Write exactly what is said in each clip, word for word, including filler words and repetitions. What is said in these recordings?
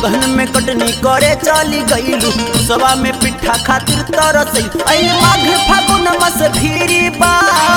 अगहन में कटनी करे चली गईलू सवा में पिट्ठा खातिर तरसई आई माघ फागुन मस भीरी बा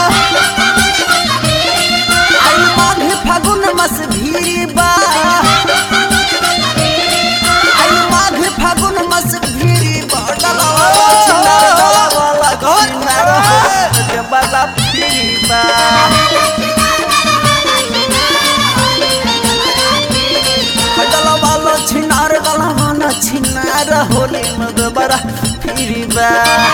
आई माघ फागुन मस भीरी बा आई माघ फागुन मस भीरी बा डलवाला छिनार डलवाला छिनार देवरा भीरी बा डलवाला छिनार डलवाला छिनार होली में देवरा भीरी बा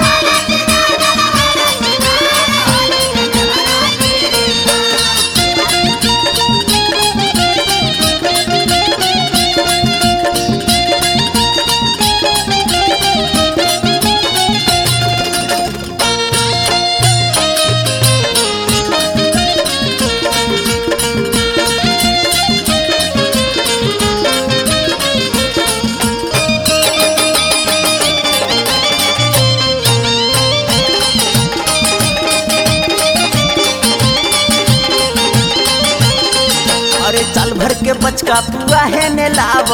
अरे चाल भर के बचका पुआ है ने लाव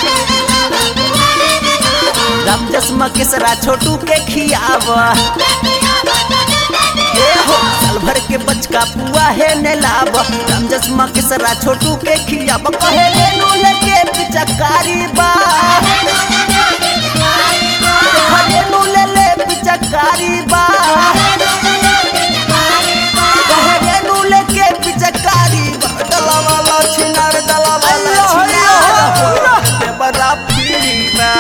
राम जसमा केसरा छोटू के खियाव ए हो चाल भर के बचका पुआ है ने लाव राम जसमा केसरा छोटू के खियाव कहे रेनू लेके पिचकारी बा रेनू ले ले पिचकारी बा कहे रेनू लेके पिचकारी बा डलवाला छिनार डलवाला छिनार देवरा भीरी बा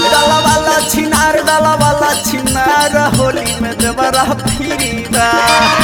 डलवाला छिनार डलवाला छिनार होली में देवरा भीरी बा।